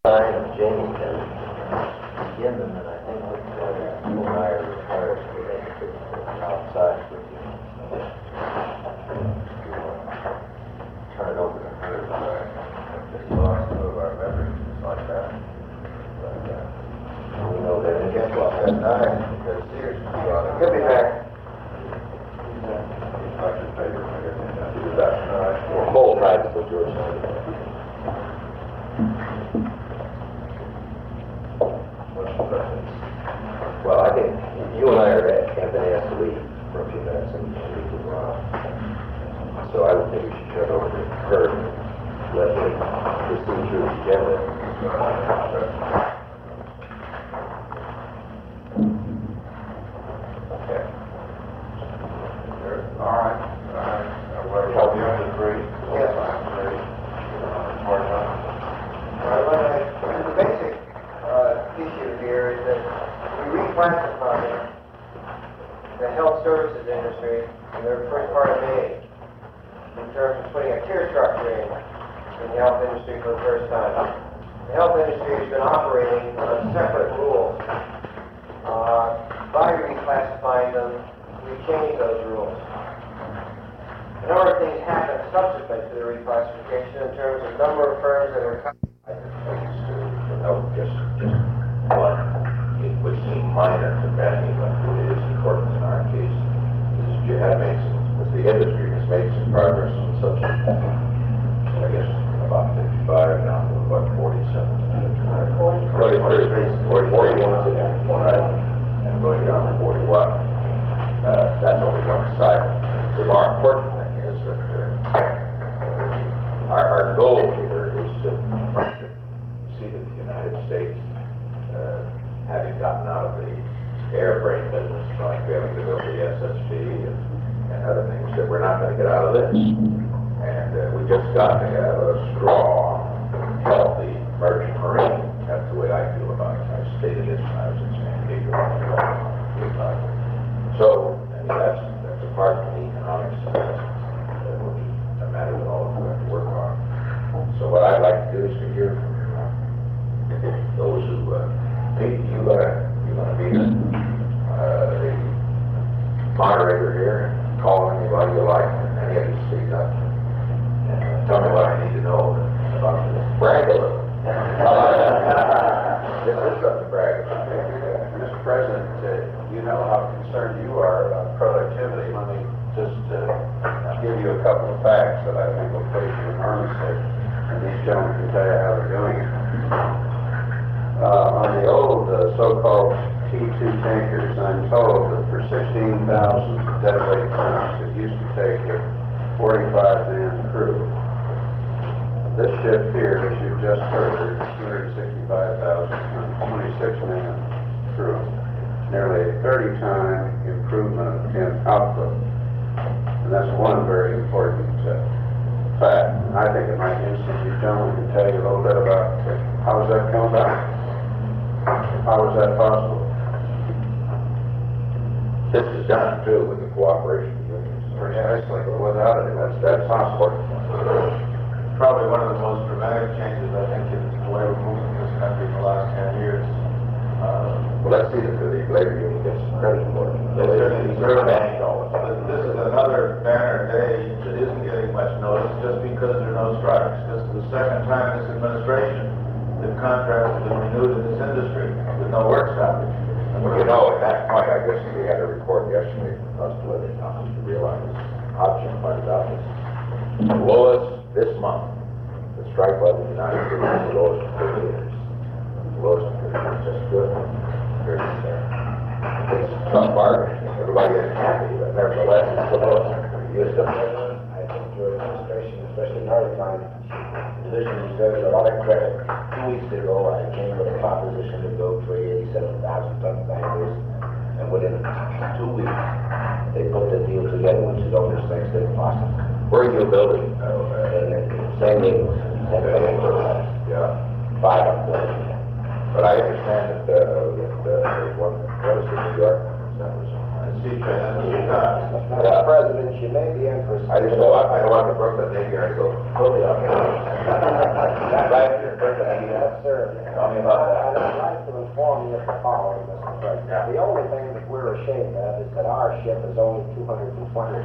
Jamie can begin them, and I think you and I are required to make it outside with you. Turn it over to her. Just lost some of our memories like that. But We know that it guess gets what? lost. That's nice because Sears is gone. He'll be back. He's not your favorite, I guess. That's nice. Whole night for George. What's the preference? Well, I think you and I have been asked to leave for a few minutes and we can run off. So I would think we should turn it over to her and let her proceed through the agenda. Okay. All right. Well, help you on the three. Yes. The basic issue here is that we reclassified the health services industry in the first part of May in terms of putting a tier structure in the health industry for the first time. The health industry has been operating on separate rules. By reclassifying them, we changed those rules. A number of things happened subsequent to the reclassification in terms of number of firms that were Just one, it would seem minor to many, but it is important in our case. You have made some, the industry has made some progress on such, I guess, about 55 now, to what, 47? 41, right? And going down to 41. That's only one side. The more important thing is that our goal here is to see that the United States, having gotten out of the airframe business, like having to build the SSG and other things, that we're not going to get out of this. And we just got to have a strong, healthy merchant marine. That's the way I feel about it. I stated this when I was in San Diego. So, I mean, that's a part of the economics that will be a matter that all of you have to work on. So what I'd like to do is to hear from those who, Pete, you're going to be the moderator here, and call on anybody you like, and any of you speak up. And tell me what I need to know about this. Brag a little. This is something to brag about. Mr. President, you know how concerned you are about productivity. Let me just give you a couple of facts that I think will please you enormously, and these gentlemen can tell you how they're doing it. On the old so-called T2 tankers, I'm told that for 16,000 deadweight tons, it used to take a 45-man crew. This ship here, as you just heard, 265,000 tons, 26-man crew. Nearly a 30-time improvement in output. And that's one very important fact. And I think it might be interesting if you gentlemen can tell you a little bit about how does that come about? How is that possible? This is done too with the cooperation of unions. Precisely, but without it, that's possible. Probably one of the most dramatic changes, I think, in the way we're moving this country in the last 10 years. Well, let's see that the labor union gets some credit for it. They certainly deserve that. all the time. This is another banner day that isn't getting much notice just because there are no strikes. This is the second time this administration that contracts have been renewed in this industry with no work stoppage. Well, you know, at that point, I guess we had a report yesterday from us to let it come to realize, Option pointed out this. The lowest this month, the strike level in the United States is the lowest in 30 years. The lowest in 30 years, just good. Very good. It's a tough bargain. Everybody isn't happy, but nevertheless, it's the lowest in 30 years. Mr. President, I think your administration, especially in our time, position deserves a lot of credit. 2 weeks ago, I came with a proposition to build 387,000 ton tankers, and within 2 weeks, they put the deal together, which is almost next to impossible. Where are you building? Same thing, Yeah. 5 up there. But I understand that there's one, what is it, New York? That was Mr. President, she may be in for... I just know, I don't want to Brooklyn Navy Yard to go fully up. That's right, Mr. President. Yes, sir. sir. Tell me about that. I'd like to inform you of the following, Mr. President. The only thing that we're ashamed of is that our ship is only 225,000.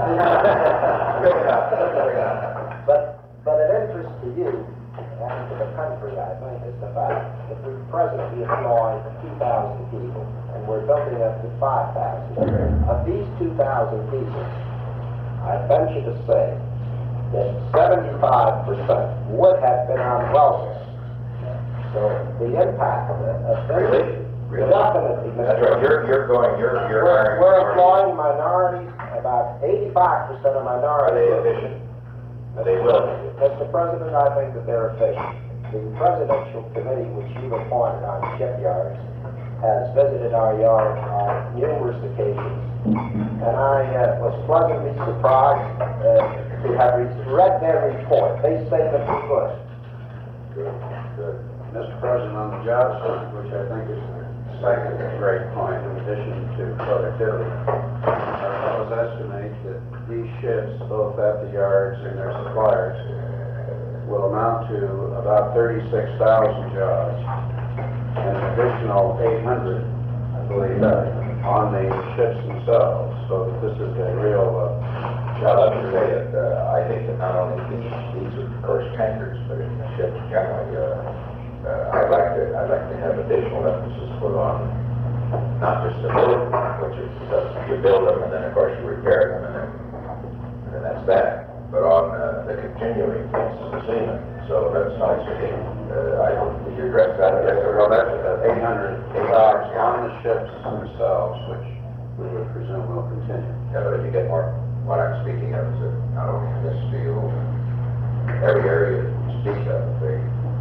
But of interest to you and to the country, I think, is the fact that we presently employ 2,000 people, and we're building up to 5,000. Of these 2,000 people, I venture to say that 75% would have been on welfare. So the impact of Really? definitely, Mr. That's right, you're hiring. We're employing minorities, about 85% of Are minorities. they efficient? Are they willing? Mr. President, I think that they're efficient. The presidential committee which you've appointed on shipyards has visited our yard on numerous occasions, and I was pleasantly surprised to have read their report. They say that we're good. Good. Mr. President, on the job front, which I think is the second great point in addition to productivity, our fellows estimate that these ships, both at the yards and their suppliers, will amount to about 36,000 jobs and an additional 800, I believe, on the ships themselves. So that this is a real Well, let me say that, I think that not only these are, of course, tankers, but in ships generally, I'd like to have additional emphasis put on not just the building, which is, you build them and then, of course, you repair them and then that's that, but on the continuing things of the seamen. So that's nice to hear. Did you address that? Well, that's 800 jobs on the ships themselves, which we would presume will continue. Yeah, but if you get more, what I'm speaking of is that not only in this field, every area you speak of, the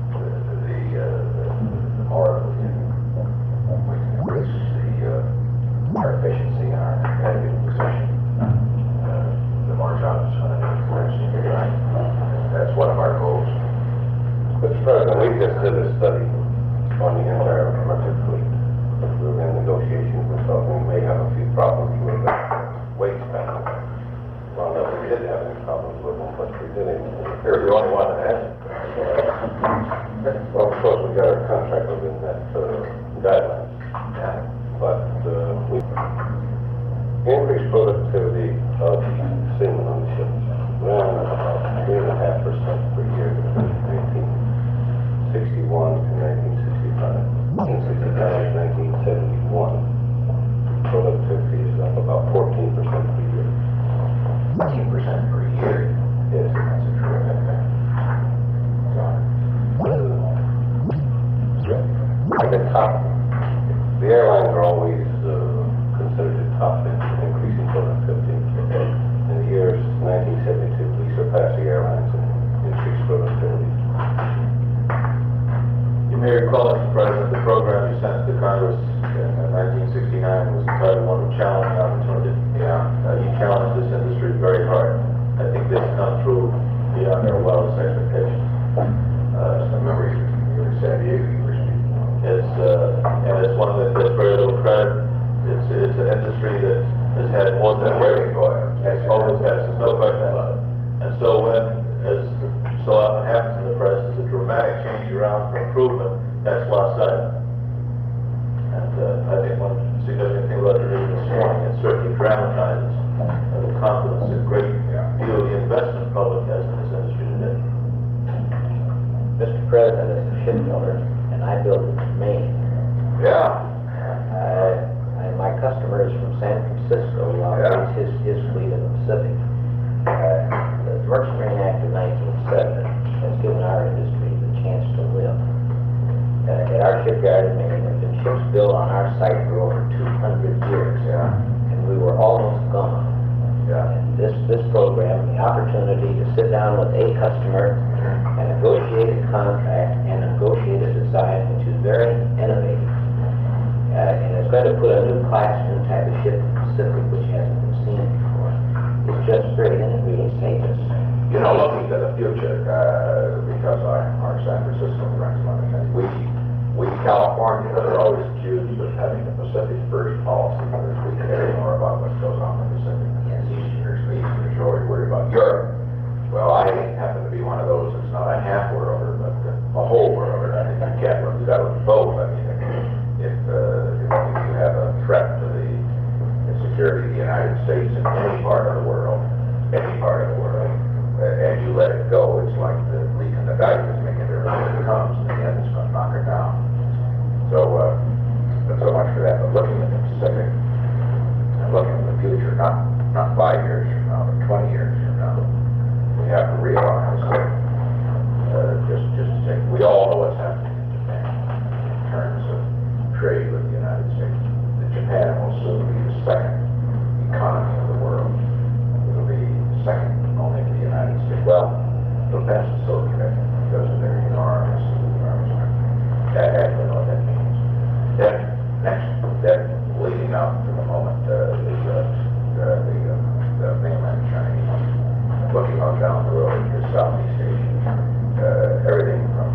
more we can increase our efficiency and our competitive position, the more jobs it's going to be. Right? That's one of our goals. Mr. President, we just did a study on the entire merchant fleet. We're in negotiations with them. We may have a few problems with the weight span. Well, no, we didn't have any problems with them, but we didn't. You're the only one that has it. Well, of course, we got our contract within that guidelines. Yeah. But we increased productivity of seamen on the ships. Ran about 3.5% per year between 1961 and 1965. In 1969 1971, productivity is up about 14% per year. 14% per year. Yes. That's a terrific thing. Like a top, the airlines are always considered the top in increasing productivity. In the years 1972, we surpassed the airlines in increased productivity. You may recall, Mr. President, the program you sent to Congress in 1969 was entitled One Challenge Opportunity. Yeah. You challenged this industry very hard. I think this come true beyond their wildest expectations. I remember you were in San Diego, you were speaking. And it's one that gets very little credit. It's an industry that has had more than Waiting for it. always has, there's no question about it. And so when, as so often happens in the press, is a dramatic change around for improvement, that's lost sight of. And I think one significant thing about the news this morning, it certainly dramatizes the confidence and great view of the investment public has in this industry today. Mr. President, as a shipbuilder, and I build in Maine. Yeah. My customer is from San Francisco, operates his fleet in the Pacific. The Merchant Marine Act of 1907 has given our industry the chance to live. At our shipyard in Maine, there have been ships built on our site for over 200 years. And we were almost gone. And this program, the opportunity to sit down with a customer and negotiate a contract and negotiate a design which is very innovative. And it's going to put a new class, new type of ship in the Pacific which hasn't been seen before. It's just great and it really saved us. You know, looking to the future, because our San Francisco friends, we California are always accused of having the Pacific first policy, whereas we care more about what goes on in the Pacific. Yes. Easterners are always worried about Europe. Well, I happen to be one of those that's not a half worlder, but a whole worlder. I think you got to both. I mean, if you have a threat to the security of the United States in any part of the world, and you let it go, it's like the leak in the dike is making it everything it comes, and in the end it's going to knock it down. So, not so much for that, but looking at the Pacific, and looking at the future, not 5 years from now, but 20 years from now, we have to realize that, just to take, we all know what's happening in Japan in terms of trade with the United States. That Japan will soon be the second economy of the world. It'll be second only to the United States. Well, it'll pass the Soviet Union because of their enormous that actually know what that means. Then leading up to the moment, the mainland Chinese, looking on down the road to Southeast Asia, everything from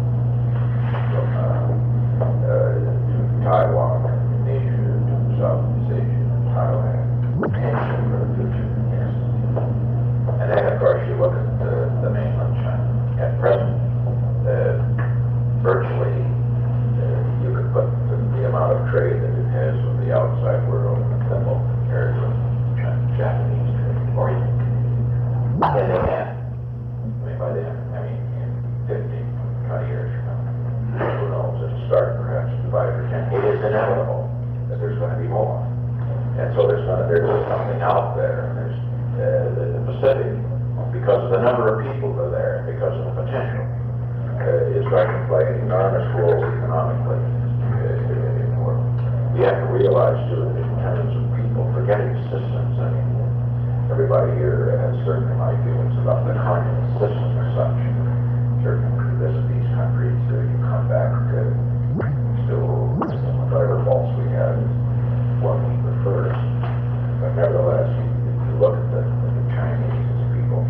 Taiwan, Indonesia, to Southeast Asia, Thailand, potential for the future. Yes. And then, of course, you look at the mainland China. At present, virtually, you could put the amount of trade that it has with the outside world in a thimble compared with Japanese trade, or even Canadian. And they have. I mean, by then, in 15, 20 years from now, who knows, it'll start perhaps in 5 or 10. It is inevitable that there's going to be more. And so there's just something out there. There's the Pacific, because of the number of people that are there, because of the potential, is going to play an enormous role economically in the world. We have to realize, too, that in terms of people, forgetting systems, I mean, everybody here has certainly my feelings about the communist system as such. Certainly, when you visit these countries, you come back still, whatever faults we have is what we prefer. But nevertheless, you look at the Chinese as people,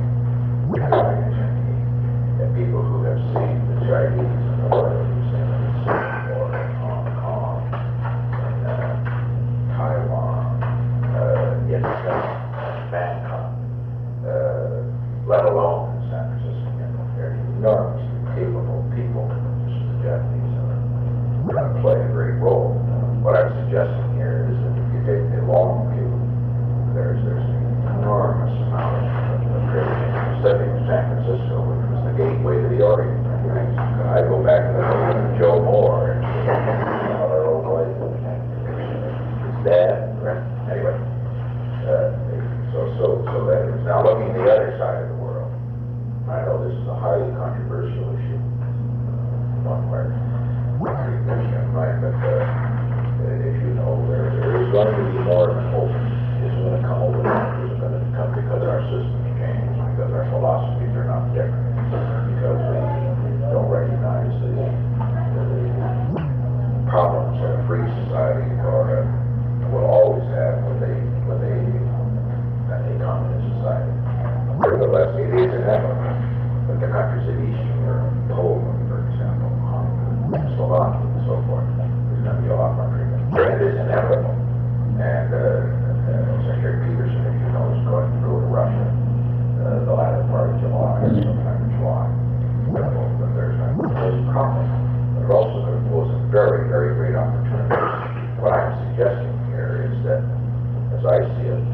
and people who have seen the Chinese in the world, who've seen them in Singapore, and Hong Kong, and Taiwan, in Bangkok, let alone in San Francisco. They're enormously capable people, just as the Japanese are going to play a great role. What I'm suggesting here is that if you take the long view, there's an enormous amount of trade in the Pacific. San Francisco, which was the gateway to the Orient. I go back to the days of Joe Moore and our old boy, his dad, right? Anyway, so that is now looking at the other side of the world. I know this is a highly controversial issue, one where right, but if you know, there is going to be more of an open. It's going to come over. It's going to come because our systems change, because our philosophies are not different, because we don't recognize the problems that a free society or will always have with a communist society. Nevertheless, it is inevitable. But the countries of Eastern Europe, Poland, for example, Hungary, Slovakia, and so forth, there's going to be a lot more treatment. It is inevitable. And Secretary Peterson, as you know, is going to go to Russia the latter part of July, sometime in July. But there's a problem. But it also going to pose a very, very great opportunity. What I'm suggesting here is that, as I see it,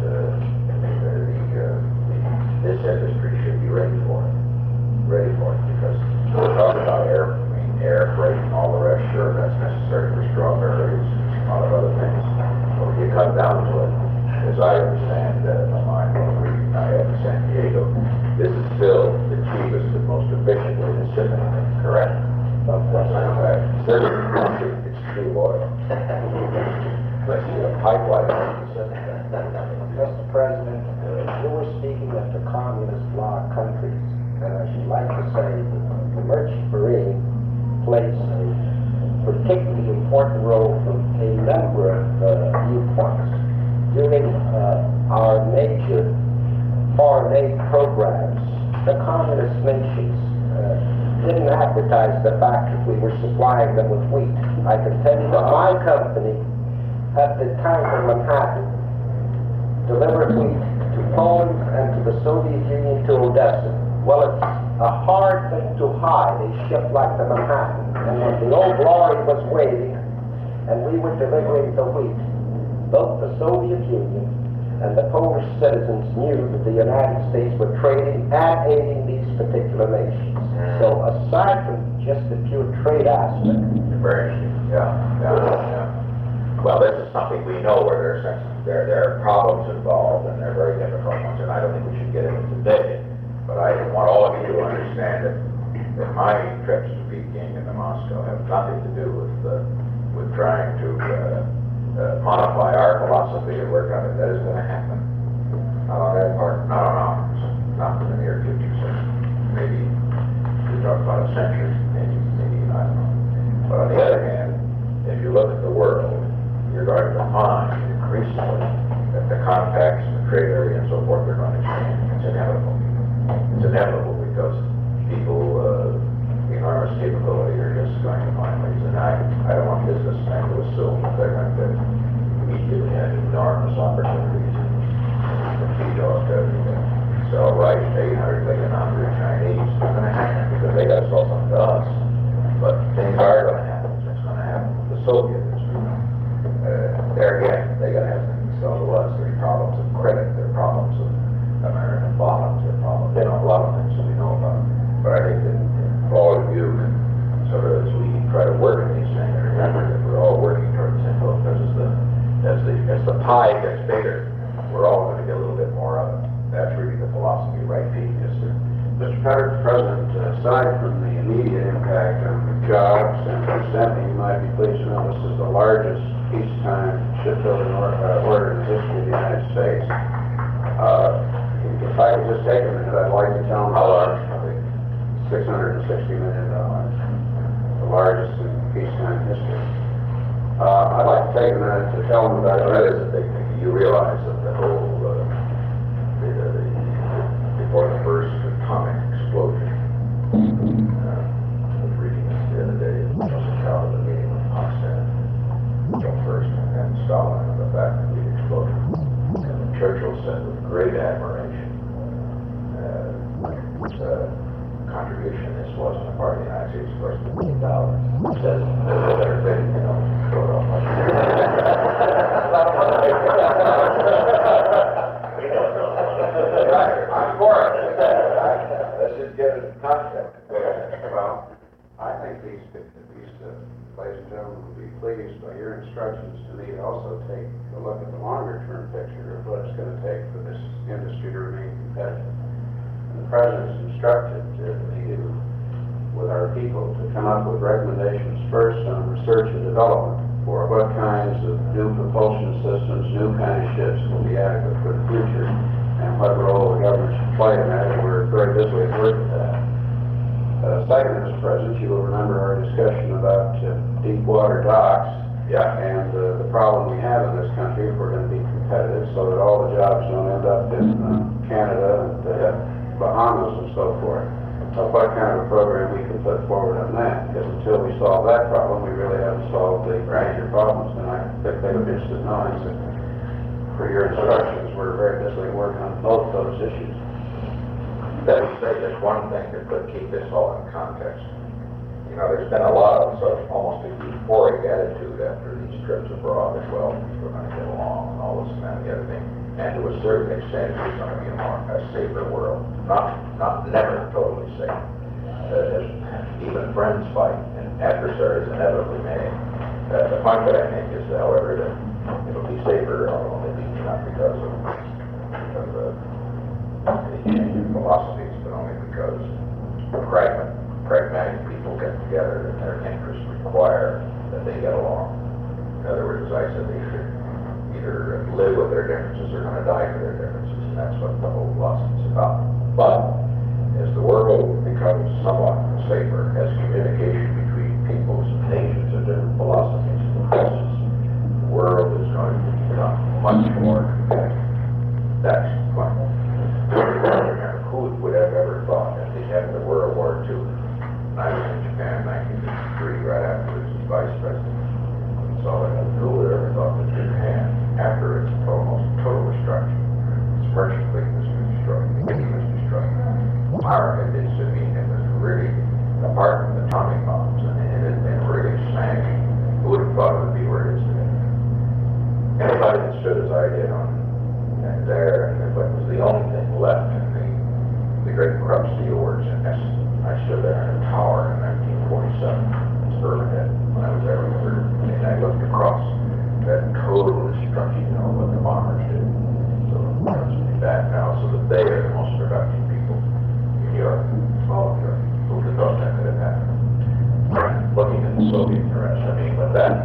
this industry should be ready for it. Because we're talking about air freight and all the rest. Sure, that's necessary for strong areas and a lot of other things. But when you come down to it, as I understand my mind, reading I have in San Diego, this is still the cheapest and most efficient way to ship anything, correct? It's true oil. Let's see a pipeline. Mr. President, you were speaking of the communist law countries, and I should like to say that the merchant marine plays a particularly important role from a number of viewpoints. During our major foreign aid programs, the communist nations didn't advertise the fact that we were supplying them with wheat. I can tell you that my company, at the time of Manhattan, delivered wheat to Poland and to the Soviet Union, to Odessa. Well, a hard thing to hide a ship like the Manhattan. And when the old lorry was waiting, and we were delivering the wheat, both the Soviet Union and the Polish citizens knew that the United States were trading and aiding these particular nations. So aside from just the pure trade aspect, Very interesting, yeah. Well, this is something we know where there are problems involved, and they're very difficult ones, and I don't think we should get into today. But I want all of you to understand that my trips to Peking and to Moscow have nothing to do with trying to modify our philosophy and work on it. That is going to happen. Not on that part, not on ours, not in the near future. So maybe we talk about a century, maybe I don't know. But on the other hand, if you look at the world, you're going to find increasingly that the contacts and the trade area and so forth are going to change. It's inevitable. It's inevitable because people, enormous capability are just going to find ways. And I don't want businessmen to assume that they're going to immediately have enormous opportunities to feed off everything. Sell rice to 800 million hungry Chinese. It's going to happen because they got to sell something to us. But things are going to happen. It's going to happen with the Soviet industry. There again, they got to have things to sell to us. There's problems of credit. There are problems of American bonds. There are problems. They know a lot of things that we know about. But I think that all of you can sort of, as we try to work in these things, remember that we're all working towards the same goal. Because as the pie gets bigger, we're all going to get a little bit more of it. That's really the philosophy, right, Pete? Yes, sir. Mr. President, aside from the immediate impact on jobs and incidentally, you might be pleased to know this is the largest peacetime shipbuilding order in the history of the United States. If I could just take a minute, I'd like to tell them How large? $660 million, the largest in peacetime history. I'd like to take a minute to tell them about That is a big thing. You realize that the whole, before the first atomic explosion, I was reading this the other day, it was a account of the meeting with Potsdam, first, and Stalin, and the fact that we exploded. And Churchill said with great admiration, contribution this was on the part of the United States first $1 billion. He says, there's a better thing, throw it off my Right, I'm for it. Let's just get it in context. Well, I think these ladies and gentlemen will be pleased by your instructions to me to also take a look at the longer-term picture of what it's going to take for this industry to remain competitive. And the President's instructed me to, with our people, to come up with recommendations first on research and development for what kinds of new propulsion systems, new kind of ships will be adequate for the future, and what role the government should play in that, and we're very busy at work at that. Second, Mr. President, you will remember our discussion about deep water docks. Yeah. And the problem we have in this country if we're going to be competitive so that all the jobs don't end up in Canada and Bahamas and so forth. What kind of a program we can put forward on that? Because until we solve that problem, we really haven't solved the major problems. And I think they would be interested in knowing that for your instructions, we're very busy working on both those issues. Let me say just one thing that could keep this all in context. There's been a lot of sort of almost a euphoric attitude after these trips abroad as well. We're going to get along and all this and that and the other thing. And to a certain extent, it's going to be a safer world. Never totally safe. Even friends fight and adversaries inevitably may. The point that I make is, however, that it'll be safer only not because of any change in philosophies, but only because pragmatic people get together and their interests require that they get along. In other words, as I said, they should either live with their differences or going to die for their differences, and that's what the whole philosophy is about. But as the world becomes somewhat safer, as communication between peoples and nations of different philosophies increases, the world is going to become much more competitive. That's the point. Remember, who would have ever thought at the end of World War II, I was in Japan in 1953, right after this was vice president. So who would have ever thought that Japan, after its almost total destruction, its merchant fleet was destroyed, the Navy was destroyed, America did area and there, and it was the only thing left in the great Krupp Steel Works. And I stood there in a tower in 1947, Birmingham, when I was there, and I looked across that total destruction, what the bombers did. So it's back now, so that they are the most productive people in Europe, all of Europe. Who would have thought that could have happened? Looking at the Soviet arrest, I mean, with that,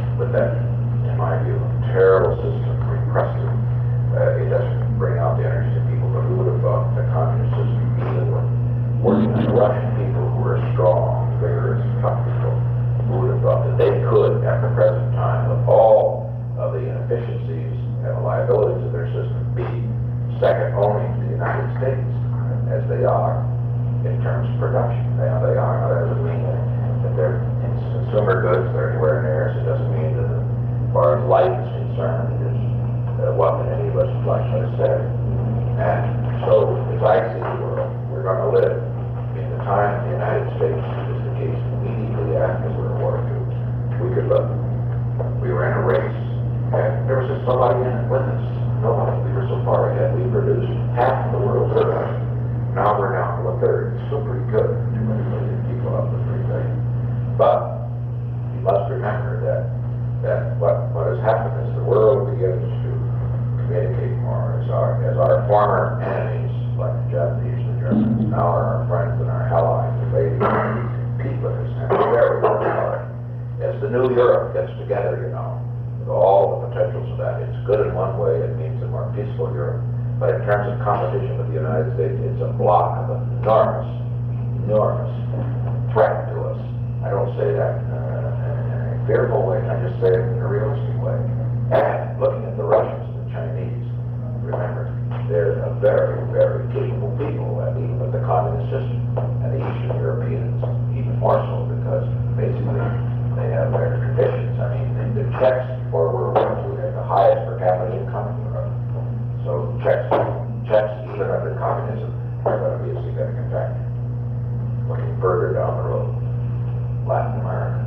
in my view, terrible system, repressive, it doesn't bring out the energy in people, but who would have thought the communist system, even when working on the Russian people who were strong, vigorous, tough people, who would have thought that they could, at the present time, with all of the inefficiencies and the liabilities of their system, be second only to the United States, as they are in terms of production. They are. Now, that doesn't mean that they're consumer goods, they're anywhere near us. It doesn't mean that as far as life is concerned, it is what any of us would like to say. And so, as I see the world, we're going to live in the time the United States, as is the case immediately after World War II, we could look. We were in a race, and there was just nobody in it with us. Nobody. We were so far ahead. We produced half the world's production. Now we're down to a third. It's still pretty good. 2 million people up to 3 billion. But you must remember that what has happened is the world begins to communicate more as our former enemies, like the Japanese and the Germans, now are our friends and our allies. They compete with us and very, very hard. As the new Europe gets together, with all the potentials of that, it's good in one way. It means a more peaceful Europe. But in terms of competition with the United States, it's a block of enormous threat to us. I don't say that in a fearful way, I just say it in a realistic way. And looking at the Russians and the Chinese, remember, they're a very, very capable people, and even with the communist system, and the Eastern Europeans even more so, because basically they have their traditions. I mean, the Czechs before World War II had the highest per capita income in Europe. So Czechs, even under communism, are going to be a significant factor. Looking further down the road, Latin America,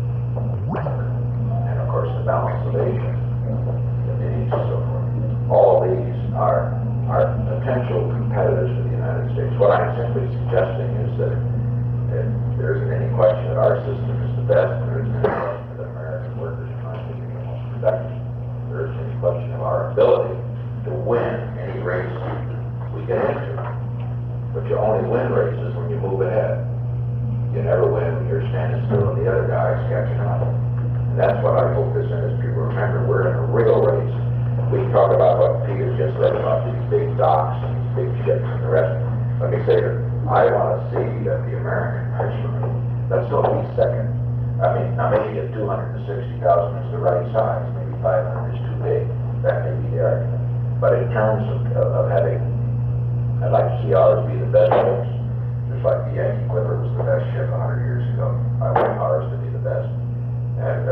and of course the balance of Asia, the Middle East, and so forth. All of these are potential competitors for the United States. What I'm simply suggesting is that there isn't any question that our system is the best. There isn't any question that American workers are trying to be the most productive. There isn't any question of our ability to win any race we get into. But you only win races when you move ahead. You never win when you're standing still and the other guy's catching up. And that's what I hope this industry will remember. We're in a real race. We talk about what Peter just said about these big docks and these big ships and the rest. Let me say that I want to see that the American fishermen, let's go be second. I mean, now maybe at 260,000 is the right size. Maybe 500 is too big. That may be the argument. But in terms of having, I'd like to see ours be the best ships, just like the Yankee Clipper was the best ship 100 years ago. I want ours to be the best. And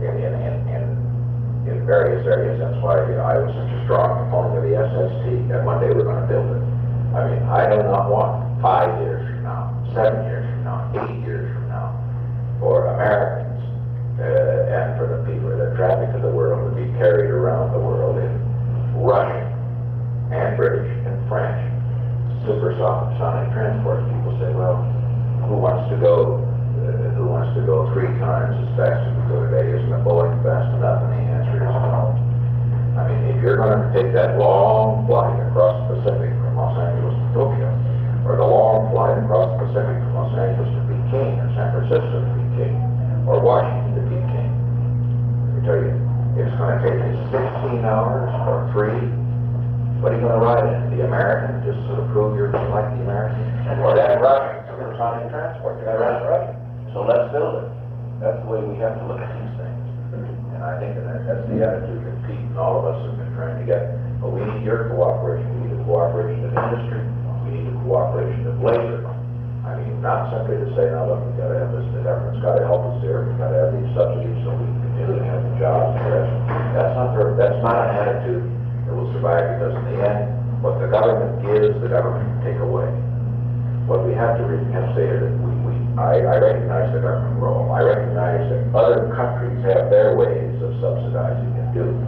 in various areas, that's why I was such a strong proponent of the SST, and one day we're going to build it. I mean, I do not want 5 years from now, 7 years from now, 8 years from now, for Americans and for the people, the traffic of the world to be carried around the world in Russian and British and French supersonic transport. People say, well, who wants to go 3 times as fast as we go today? Isn't a Boeing fast enough? And the answer is no. I mean, if you're going to take that long flight across the Pacific from Los Angeles to Tokyo, or the long flight across the Pacific from Los Angeles to Peking, or San Francisco to Peking, or Washington to Peking, let me tell you, it's going to take you 16 hours or 3. What are you going to ride in? The American, just sort of prove you're like the American? Or that Russian, supersonic transport, you're going to ride Russian. So let's build it. That's the way we have to look at these things. And I think that's the attitude that Pete and all of us have been trying to get. But we need your cooperation. We need the cooperation of industry. We need the cooperation of labor. I mean, not simply to say, now look, we've got to have this, the government's got to help us here, we've got to have these subsidies so we can continue to have the jobs and the rest. That's not an attitude that will survive, because in the end, what the government gives, the government can take away. What we have to say is that I recognize the government role. I recognize that other countries have their ways of subsidizing and doing. And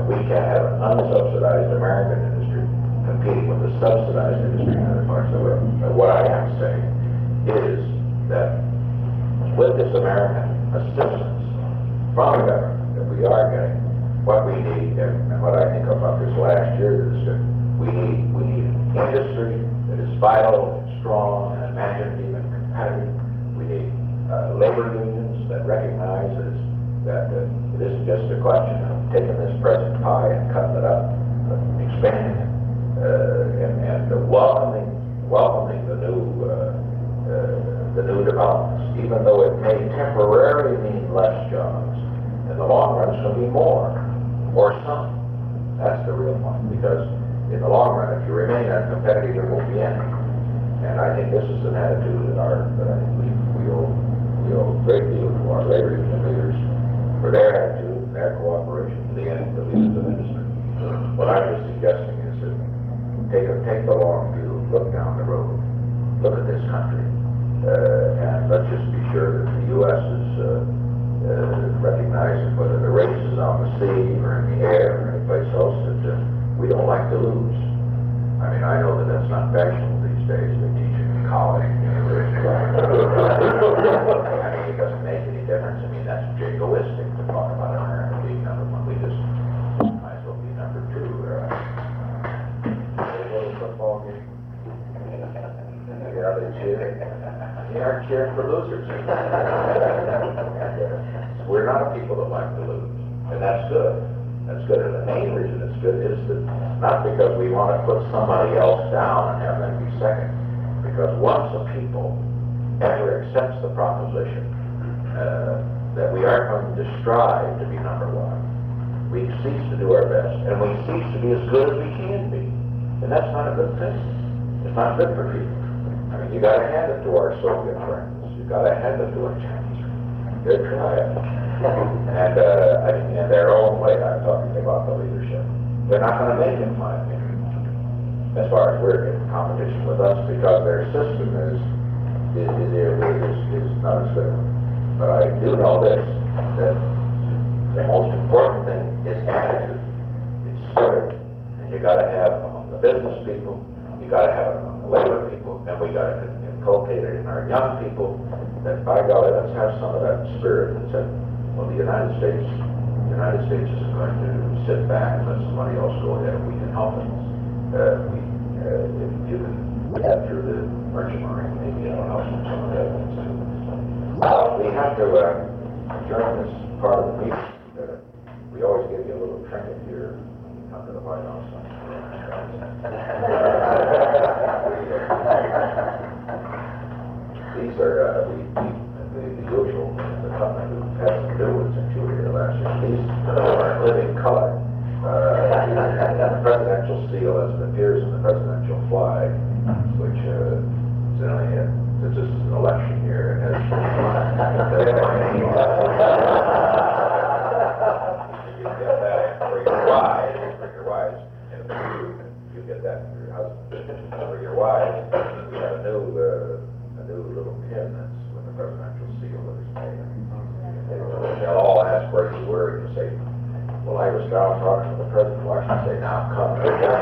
we can't have an unsubsidized American industry competing with the subsidized industry in other parts of the world. But what I am saying is that with this American assistance from the government that we are getting, what we need, and what I think about this last year is that we need industry that is vital and strong and imaginative and competitive. We need labor unions that recognize that it isn't just a question of taking this present pie and cutting it up, but expanding it, and welcoming the new developments, even though it may temporarily mean less jobs. In the long run, it's going to be more, or some. That's the real point, because in the long run, if you remain uncompetitive, there won't be any. And I think this is an attitude that I think we owe a great deal to our labor union leaders for their attitude and their cooperation to the leaders of industry. What I'm just suggesting is that take the long view, look down the road, look at this country, and let's just be sure that the U.S. is recognizing whether the race is on the sea or in the air or anyplace else that we don't like to lose. I mean, I know that that's not fashionable these days. They teach it in college and university. I mean, it doesn't make any difference. I mean, that's jingoistic to talk about America being number one. We just might as well be number two. Little football game. Yeah, they cheer. They aren't cheering for losers. We're not a people that like to lose, and that's good. That's good. And the main reason it's good is that not because we want to put somebody else down and have them be second, because once a people ever accepts the proposition that we are going to strive to be number one, we cease to do our best, and we cease to be as good as we can be. And that's not a good thing. It's not good for people. I mean, you got to hand it to our Soviet friends. You got to hand it to our Chinese friends. They're trying. And in their own way, I'm talking about the leadership. They're not going to make it, in my opinion, as far as we're in competition with us, because their system is not as good. But I do know this, that the most important thing is attitude. It's spirit. And you got to have among the business people, you got to have it among the labor people, and we got to inculcate it in our young people that, by golly, let's have some of that spirit that said, well, the United States isn't going to sit back and let somebody else go ahead, and we can help them. If you can get through the merchant marine, maybe it'll help some of the other things too. We have to adjourn this part of the meeting. We always give you a little trinket here. Come to the White House. These are the usual, the company who has to do with since you were here last year. These are living color. The presidential seal as it appears in the presidential flag, which since this is an election year, it has my name on it. You get that for your wives, and you get that for your husband. For your wives, we have a new little pin that's with the presidential seal that is made. They'll all ask where you were, and you say, well, I was down talking to the president of Washington. Say, now come.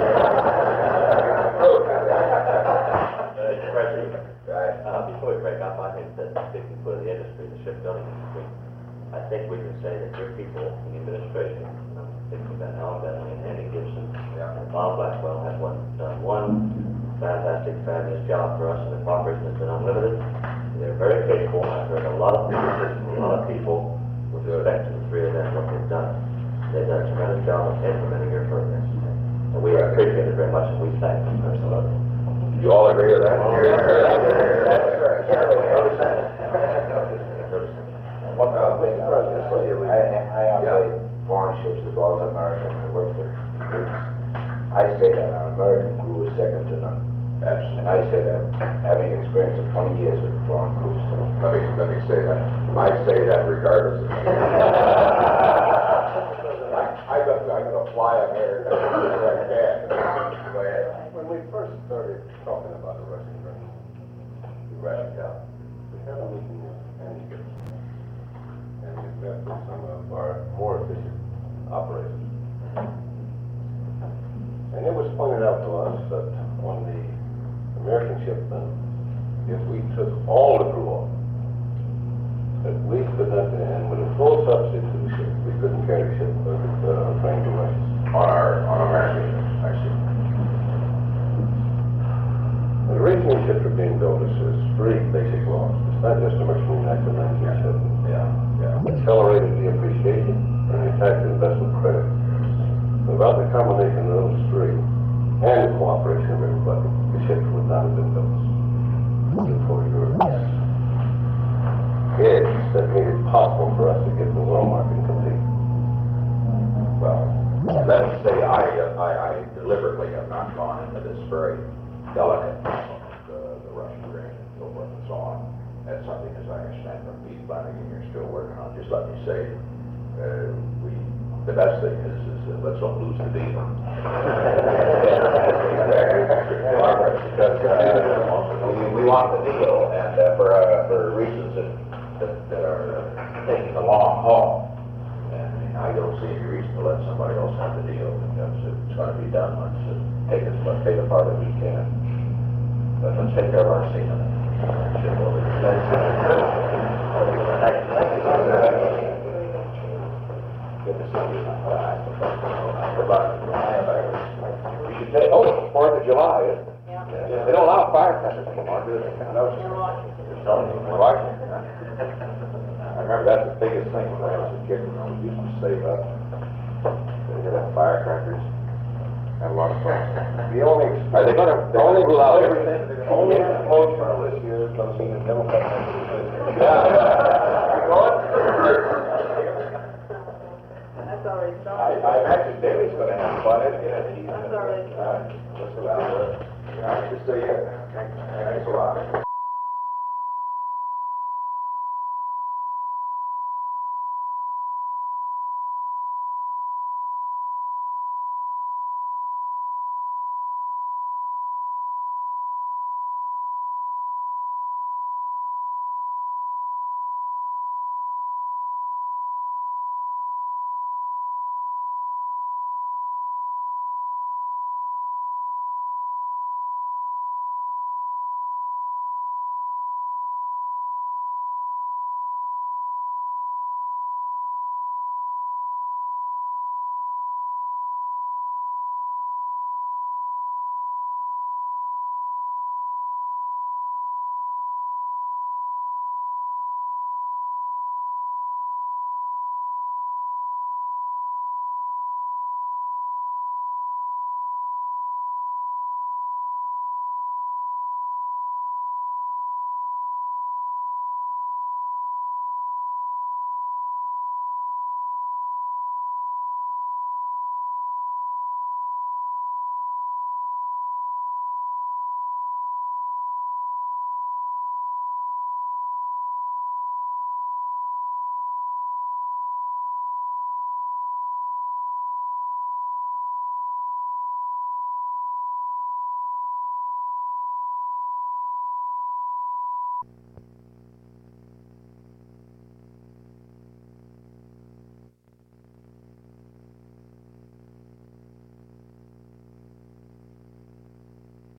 Before we break up, I think that speaking for the industry, the shipbuilding industry, I think we can say that your people in the administration, thinking about Alan Bentley and Andy Gibson, and Bob Blackwell have done one fantastic, fabulous job for us, and the cooperation has been unlimited. They're very capable. I've heard a lot of criticism from a lot of people with respect to the three of them, what they've done. They've done a tremendous job of implementing your programs. And we appreciate it very much, and we thank them personally. You all agree with that? I operate foreign ships as well as American. I work for groups. I say that our American crew is second to none. And I say that having experience of 20 years with foreign crews. Let me say that. I say that regardless of. I'm going to fly America as I can. Go ahead. When we first started talking about the Russian Revolution, we had a meeting with Andy Gibson, and we met with some of our more efficient operators. ship them. If we took all the crew off, that we could not, and with a full subsidy to the ship, we couldn't carry ship, train to Russia. On our American, I see. The reason these ships are being built is three basic laws. It's not just the Merchant Marine Act of 1970. Yeah. Accelerated depreciation and the tax investment credit. Without the combination of those three and the cooperation of everybody, the ships would not have been built. For your kids, that made it possible for us to get the world market complete. Well, let me say, I deliberately have not gone into this very delicate problem of the Russian grain and so forth and so on. That's something, as I understand from Pete Flanagan, you're still working on. Just let me say, the best thing is let's don't lose the deal. Because we want the deal, and for reasons that are taking the long haul. And I don't see any reason to let somebody else have the deal, because it's going to be done. Let's pay the part that we can. But let's take care of our seamen. Good to see you. You should say, oh, it's 4th of July, isn't it? Yeah. They don't allow firecrackers anymore, do they? Washington. I remember that's the biggest thing when I was a kid. We used to save up. They had firecrackers. Had a lot of fun. The only, Are they gonna, the only allow everything, everything? the only promotional this year is going to be the Democrat. That's already started. I imagine David's gonna have fun, isn't he? That's already started. Just about, nice to see you. Thanks a lot.